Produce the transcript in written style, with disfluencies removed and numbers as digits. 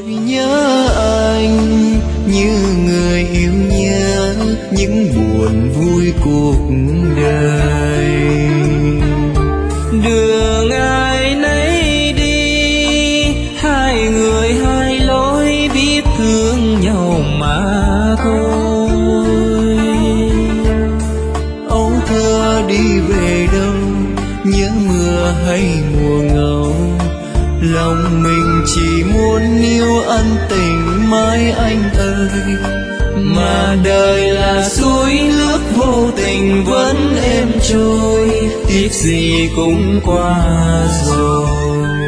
nhớ anh như người yêu nhớ những buồn vui cuộc đời. Đường ai nấy đi, hai người hai lối, biết thương nhau mà thôi. Âu thơ đi về đâu, nhớ mưa hay mùa ngâu, lòng mình chỉ muốn yêu ân tình mãi anh ơi. Mà đời là suối nước vô tình vẫn êm trôi, tiếc gì cũng qua rồi.